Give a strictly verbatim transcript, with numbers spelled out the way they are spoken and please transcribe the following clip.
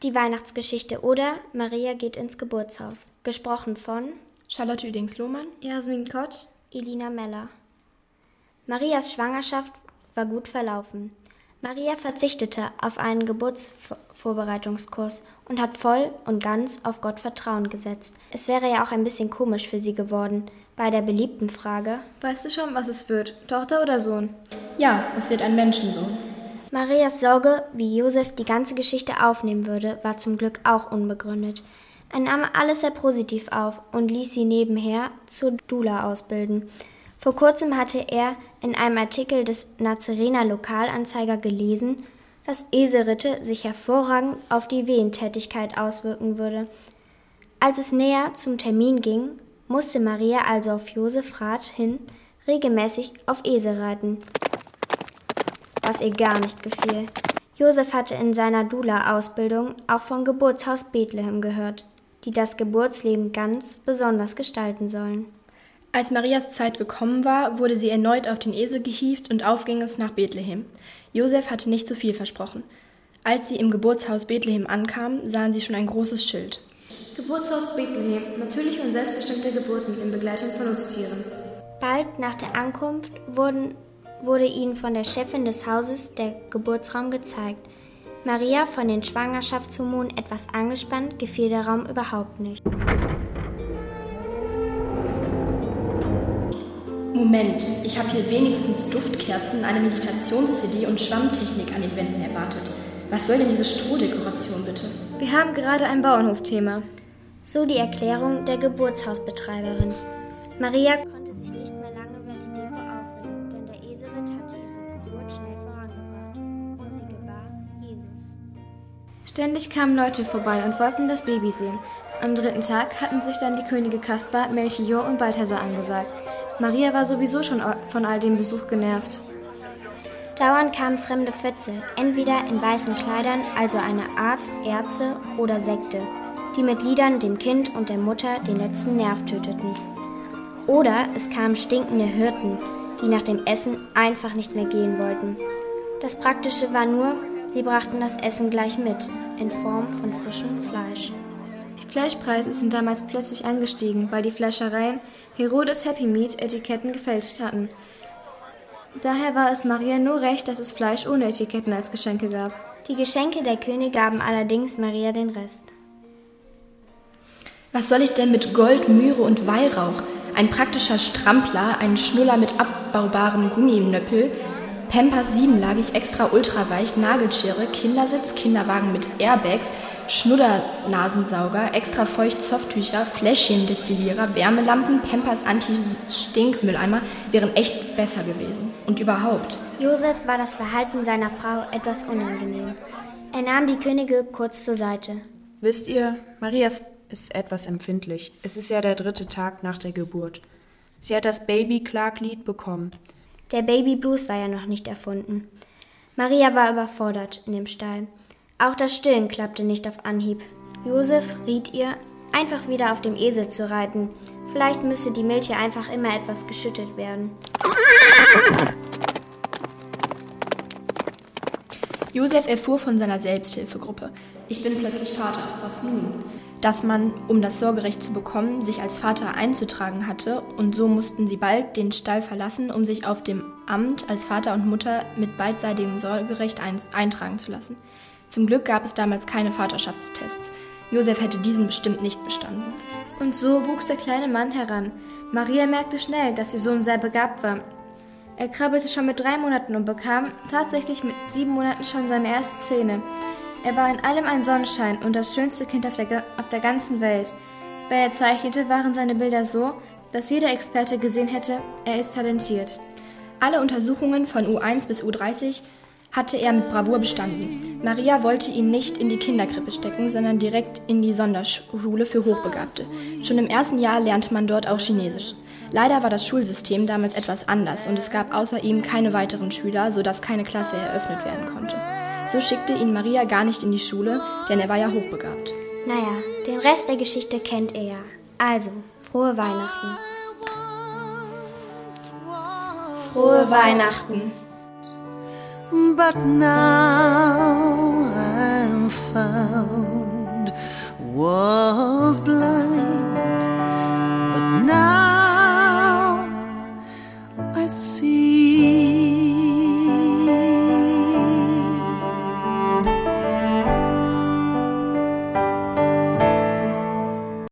Die Weihnachtsgeschichte oder Maria geht ins Geburtshaus. Gesprochen von Charlotte Uedings-Lohmann, Jasmin Kott, Elina Meller. Marias Schwangerschaft war gut verlaufen. Maria verzichtete auf einen Geburtsvorbereitungskurs und hat voll und ganz auf Gott Vertrauen gesetzt. Es wäre ja auch ein bisschen komisch für sie geworden, bei der beliebten Frage: Weißt du schon, was es wird, Tochter oder Sohn? Ja, es wird ein Menschensohn. Marias Sorge, wie Josef die ganze Geschichte aufnehmen würde, war zum Glück auch unbegründet. Er nahm alles sehr positiv auf und ließ sie nebenher zur Doula ausbilden. Vor kurzem hatte er in einem Artikel des Nazarener Lokalanzeiger gelesen, dass Eselritte sich hervorragend auf die Wehentätigkeit auswirken würde. Als es näher zum Termin ging, musste Maria also auf Josef Rat hin regelmäßig auf Esel reiten, was ihr gar nicht gefiel. Josef hatte in seiner Doula-Ausbildung auch vom Geburtshaus Bethlehem gehört, die das Geburtsleben ganz besonders gestalten sollen. Als Marias Zeit gekommen war, wurde sie erneut auf den Esel gehievt und auf ging es nach Bethlehem. Josef hatte nicht zu viel versprochen. Als sie im Geburtshaus Bethlehem ankamen, sahen sie schon ein großes Schild. Geburtshaus Bethlehem, natürliche und selbstbestimmte Geburten in Begleitung von Nutztieren. Bald nach der Ankunft wurden, wurde ihnen von der Chefin des Hauses der Geburtsraum gezeigt. Maria, von den Schwangerschaftshormonen etwas angespannt, gefiel der Raum überhaupt nicht. Moment, ich habe hier wenigstens Duftkerzen, eine Meditations-C D und Schwammtechnik an den Wänden erwartet. Was soll denn diese Strohdekoration bitte? Wir haben gerade ein Bauernhofthema. So die Erklärung der Geburtshausbetreiberin. Maria konnte sich nicht mehr lange über die Deko aufregen, denn der Eselritt hatte ihre Geburt schnell vorangebracht. Und sie gebar Jesus. Ständig kamen Leute vorbei und wollten das Baby sehen. Am dritten Tag hatten sich dann die Könige Kaspar, Melchior und Balthasar angesagt. Maria war sowieso schon von all dem Besuch genervt. Dauernd kamen fremde Fötze, entweder in weißen Kleidern, also eine Arzt, Ärzte oder Sekte, die mit Liedern dem Kind und der Mutter den letzten Nerv töteten. Oder es kamen stinkende Hirten, die nach dem Essen einfach nicht mehr gehen wollten. Das Praktische war nur, sie brachten das Essen gleich mit, in Form von frischem Fleisch. Die Fleischpreise sind damals plötzlich angestiegen, weil die Fleischereien Herodes Happy Meat Etiketten gefälscht hatten. Daher war es Maria nur recht, dass es Fleisch ohne Etiketten als Geschenke gab. Die Geschenke der Könige gaben allerdings Maria den Rest. Was soll ich denn mit Gold, Myrrhe und Weihrauch? Ein praktischer Strampler, ein Schnuller mit abbaubarem Gumminöppel, Pampers siebenlagig, extra ultraweich, Nagelschere, Kindersitz, Kinderwagen mit Airbags, Schnuddernasensauger, extra feucht Softtücher, Fläschchendestillierer, Wärmelampen, Pampers Anti-Stinkmülleimer wären echt besser gewesen. Und überhaupt. Josef war das Verhalten seiner Frau etwas unangenehm. Er nahm die Könige kurz zur Seite. Wisst ihr, Maria ist etwas empfindlich. Es ist ja der dritte Tag nach der Geburt. Sie hat das Baby-Klaglied bekommen. Der Baby-Blues war ja noch nicht erfunden. Maria war überfordert in dem Stall. Auch das Stillen klappte nicht auf Anhieb. Josef riet ihr, einfach wieder auf dem Esel zu reiten. Vielleicht müsse die Milch ja einfach immer etwas geschüttet werden. Josef erfuhr von seiner Selbsthilfegruppe: Ich bin plötzlich Vater, was nun? Dass man, um das Sorgerecht zu bekommen, sich als Vater einzutragen hatte, und so mussten sie bald den Stall verlassen, um sich auf dem Amt als Vater und Mutter mit beidseitigem Sorgerecht eintragen zu lassen. Zum Glück gab es damals keine Vaterschaftstests. Josef hätte diesen bestimmt nicht bestanden. Und so wuchs der kleine Mann heran. Maria merkte schnell, dass ihr Sohn sehr begabt war. Er krabbelte schon mit drei Monaten und bekam tatsächlich mit sieben Monaten schon seine ersten Zähne. Er war in allem ein Sonnenschein und das schönste Kind auf der, auf der ganzen Welt. Wenn er zeichnete, waren seine Bilder so, dass jeder Experte gesehen hätte, er ist talentiert. Alle Untersuchungen von U eins bis U dreißig hatte er mit Bravour bestanden. Maria wollte ihn nicht in die Kinderkrippe stecken, sondern direkt in die Sonderschule für Hochbegabte. Schon im ersten Jahr lernte man dort auch Chinesisch. Leider war das Schulsystem damals etwas anders und es gab außer ihm keine weiteren Schüler, sodass keine Klasse eröffnet werden konnte. So schickte ihn Maria gar nicht in die Schule, denn er war ja hochbegabt. Naja, den Rest der Geschichte kennt ihr ja. Also, frohe Weihnachten. Frohe Weihnachten. But now I I found was blind.